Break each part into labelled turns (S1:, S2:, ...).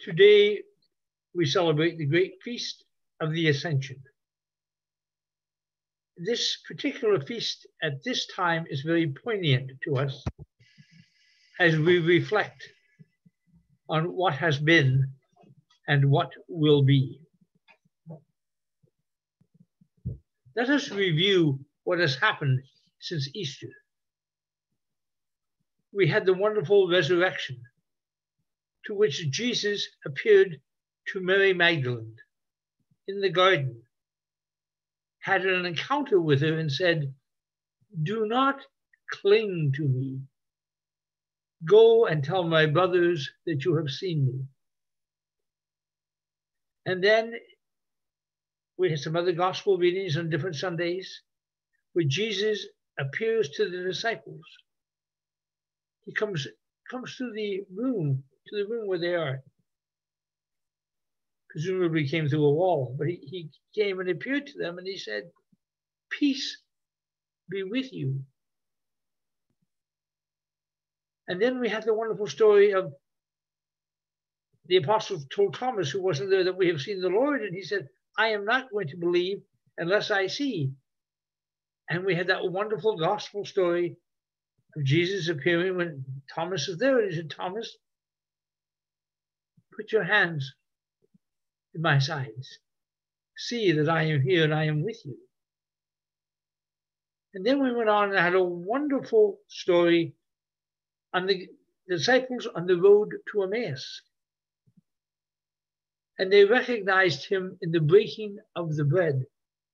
S1: Today, we celebrate the great feast of the Ascension. This particular feast at this time is very poignant to us as we reflect on what has been and what will be. Let us review what has happened since Easter. We had the wonderful resurrection, to which Jesus appeared to Mary Magdalene in the garden, had an encounter with her and said, "Do not cling to me. Go and tell my brothers that you have seen me." And then we had some other gospel readings on different Sundays where Jesus appears to the disciples. He comes to the room where they are. Presumably came through a wall, but he came and appeared to them and he said, "Peace be with you." And then we had the wonderful story of the apostles told Thomas, who wasn't there, that we have seen the Lord. And he said, "I am not going to believe unless I see." And we had that wonderful gospel story of Jesus appearing when Thomas is there. And he said, "Thomas, put your hands in my sides. See that I am here and I am with you." And then we went on and had a wonderful story on the disciples on the road to Emmaus. And they recognized him in the breaking of the bread.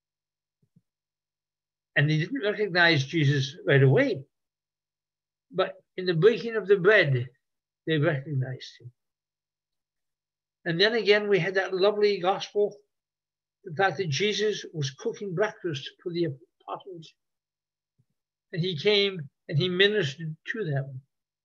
S1: And they didn't recognize Jesus right away, but in the breaking of the bread, they recognized him. And then again, we had that lovely gospel, the fact that Jesus was cooking breakfast for the apostles. And he came and he ministered to them.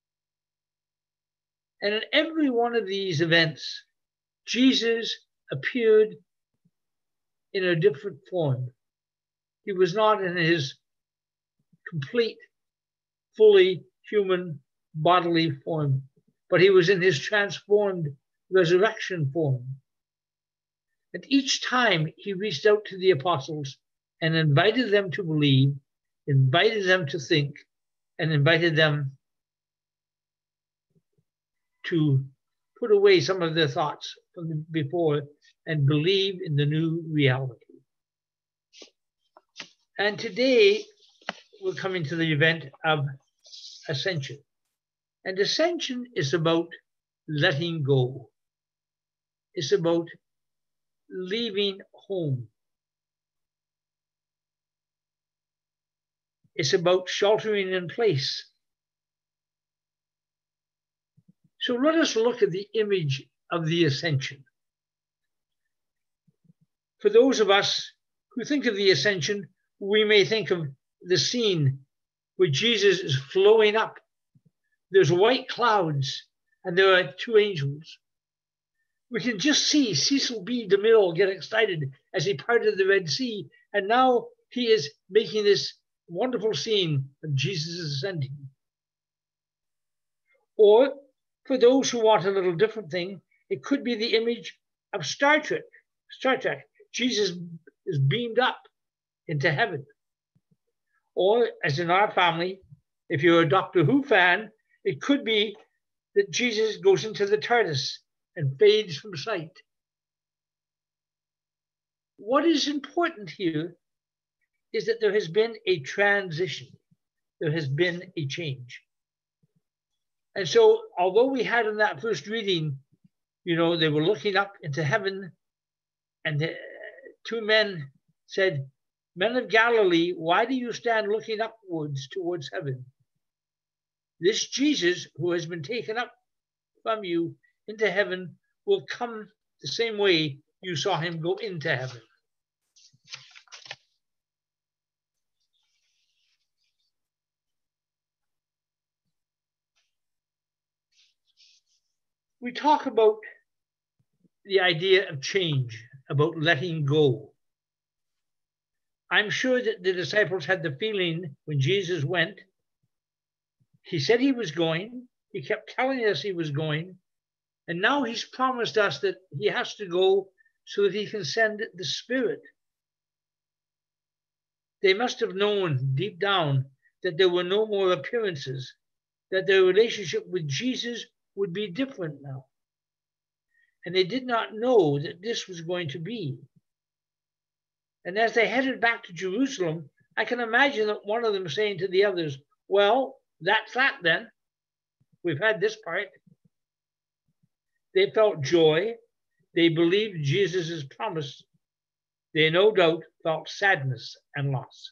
S1: And in every one of these events, Jesus appeared in a different form. He was not in his complete, fully human bodily form, but he was in his transformed resurrection form. And each time he reached out to the apostles and invited them to believe, invited them to think, and invited them to put away some of their thoughts from before and believe in the new reality. And today we're coming to the event of Ascension. And Ascension is about letting go. It's about leaving home. It's about sheltering in place. So let us look at the image of the Ascension. For those of us who think of the Ascension, we may think of the scene where Jesus is flowing up. There's white clouds and there are two angels. We can just see Cecil B. DeMille get excited as he parted the Red Sea, and now he is making this wonderful scene of Jesus ascending. Or for those who want a little different thing, it could be the image of Star Trek. Star Trek. Jesus is beamed up into heaven. Or, as in our family, if you're a Doctor Who fan, it could be that Jesus goes into the TARDIS and fades from sight. What is important here is that there has been a transition. There has been a change. And so, although we had in that first reading, they were looking up into heaven, and the two men said, "Men of Galilee, why do you stand looking upwards towards heaven? This Jesus who has been taken up from you into heaven will come the same way you saw him go into heaven." We talk about the idea of change, about letting go. I'm sure that the disciples had the feeling when Jesus went, he said he was going, he kept telling us he was going, And now he's promised us that he has to go so that he can send the Spirit. They must have known deep down that there were no more appearances, that their relationship with Jesus would be different now. And they did not know that this was going to be. And as they headed back to Jerusalem, I can imagine that one of them saying to the others, well, that's that then. We've had this part. They felt joy. They believed Jesus' promise. They no doubt felt sadness and loss.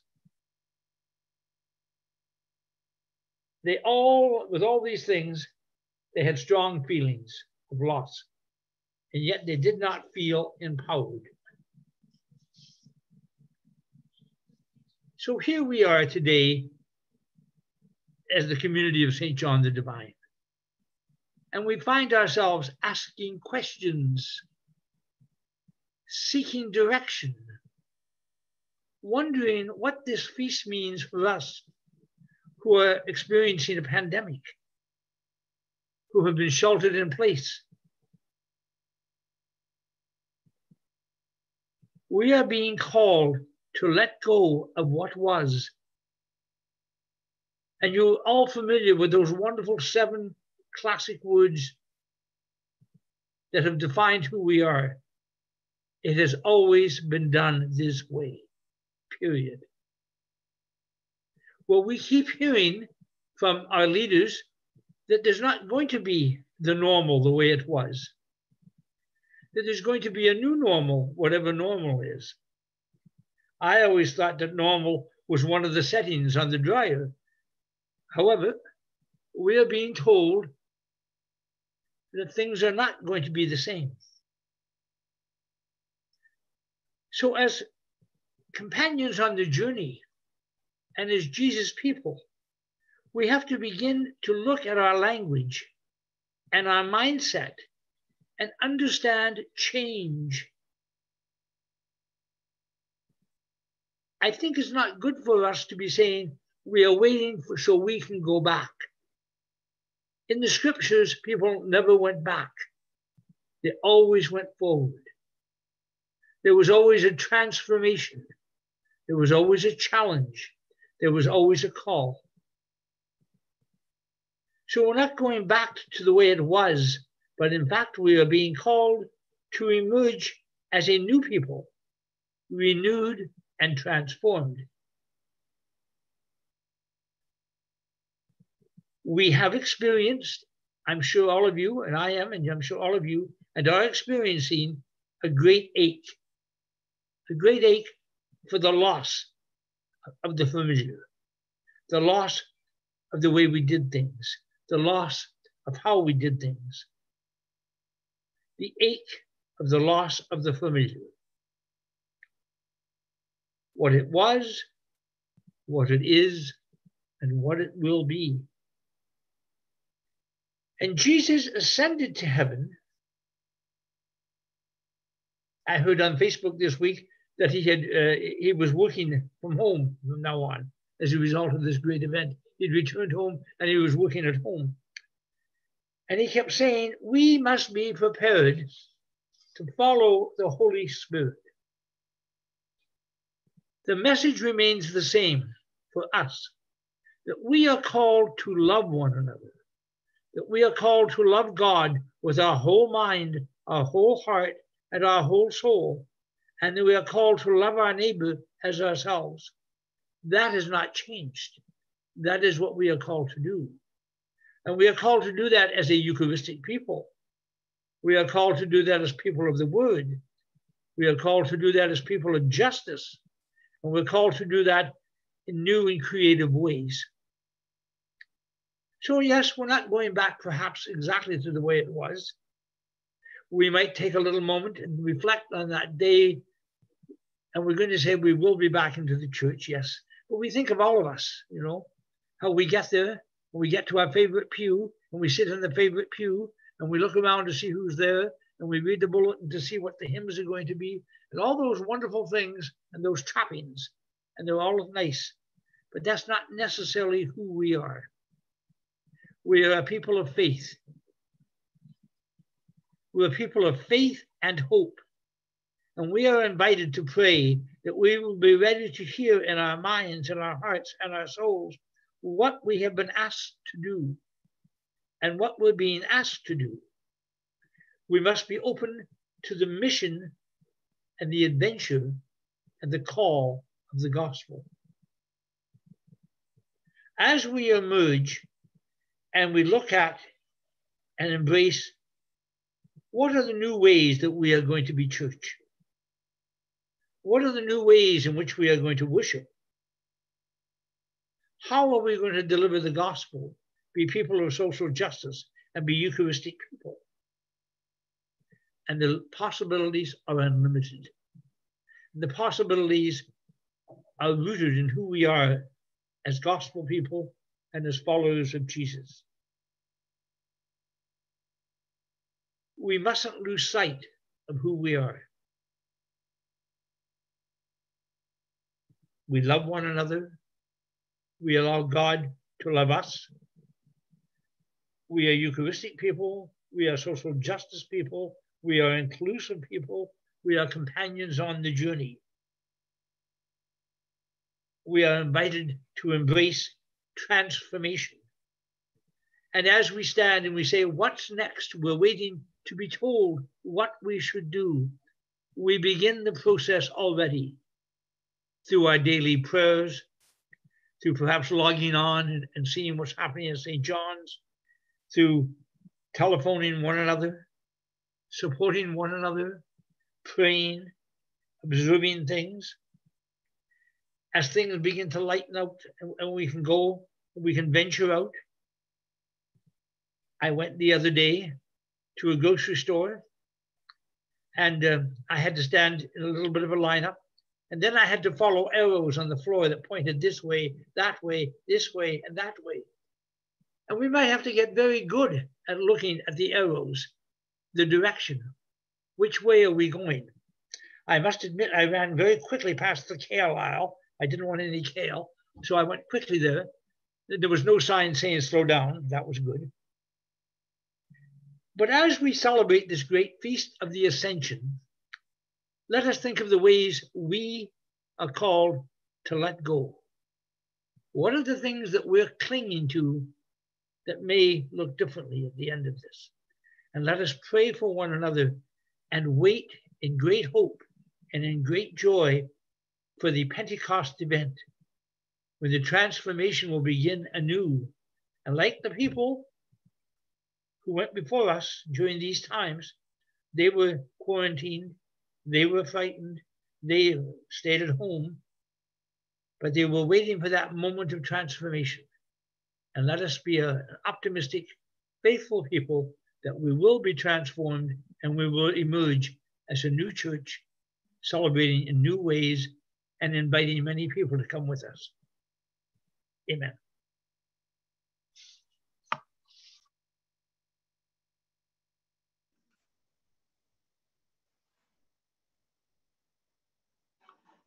S1: They all, with all these things, they had strong feelings of loss. And yet they did not feel empowered. So here we are today as the community of St. John the Divine. And we find ourselves asking questions, seeking direction, wondering what this feast means for us who are experiencing a pandemic, who have been sheltered in place. We are being called to let go of what was. And you're all familiar with those wonderful 7 classic words that have defined who we are. It has always been done this way, period. Well, we keep hearing from our leaders that there's not going to be the normal the way it was, that there's going to be a new normal, whatever normal is. I always thought that normal was one of the settings on the dryer. However, we are being told that things are not going to be the same. So as companions on the journey and as Jesus people, we have to begin to look at our language and our mindset and understand change. I think it's not good for us to be saying we are waiting so we can go back. In the scriptures, people never went back. They always went forward. There was always a transformation. There was always a challenge. There was always a call. So we're not going back to the way it was, but in fact, we are being called to emerge as a new people, renewed and transformed. We have experienced, I'm sure all of you, and I am, and I'm sure all of you, and are experiencing a great ache for the loss of the familiar, the loss of the way we did things, the loss of how we did things, the ache of the loss of the familiar. What it was, what it is, and what it will be. And Jesus ascended to heaven. I heard on Facebook this week that he was working from home from now on as a result of this great event. He'd returned home and he was working at home. And he kept saying, we must be prepared to follow the Holy Spirit. The message remains the same for us, that we are called to love one another, that we are called to love God with our whole mind, our whole heart, and our whole soul, and that we are called to love our neighbor as ourselves. That has not changed. That is what we are called to do. And we are called to do that as a Eucharistic people. We are called to do that as people of the Word. We are called to do that as people of justice. And we're called to do that in new and creative ways. So yes, we're not going back perhaps exactly to the way it was. We might take a little moment and reflect on that day. And we're going to say we will be back into the church, yes. But we think of all of us, you know, how we get there, when we get to our favorite pew, and we sit in the favorite pew, and we look around to see who's there, and we read the bulletin to see what the hymns are going to be, and all those wonderful things and those trappings, and they're all nice. But that's not necessarily who we are. We are a people of faith. We're a people of faith and hope. And we are invited to pray that we will be ready to hear in our minds and our hearts and our souls what we have been asked to do and what we're being asked to do. We must be open to the mission and the adventure and the call of the gospel. As we emerge and we look at and embrace what are the new ways that we are going to be church? What are the new ways in which we are going to worship? How are we going to deliver the gospel, be people of social justice, and be Eucharistic people? And the possibilities are unlimited. The possibilities are rooted in who we are as gospel people and as followers of Jesus. We mustn't lose sight of who we are. We love one another. We allow God to love us. We are Eucharistic people. We are social justice people. We are inclusive people. We are companions on the journey. We are invited to embrace transformation. And as we stand and we say, what's next? We're waiting to be told what we should do. We begin the process already through our daily prayers, through perhaps logging on and seeing what's happening at St. John's, through telephoning one another, supporting one another, praying, observing things. As things begin to lighten out and we can go, we can venture out. I went the other day to a grocery store and I had to stand in a little bit of a lineup. And then I had to follow arrows on the floor that pointed this way, this way, and that way. And we might have to get very good at looking at the arrows, the direction. Which way are we going? I must admit, I ran very quickly past the kale aisle. I didn't want any kale, so I went quickly there. There was no sign saying slow down. That was good. But as we celebrate this great feast of the Ascension, let us think of the ways we are called to let go. What are the things that we're clinging to that may look differently at the end of this? And let us pray for one another and wait in great hope and in great joy for the Pentecost event, when the transformation will begin anew. And like the people who went before us during these times, they were quarantined, they were frightened, they stayed at home, but they were waiting for that moment of transformation. And let us be an optimistic, faithful people that we will be transformed and we will emerge as a new church, celebrating in new ways and inviting many people to come with us. Amen.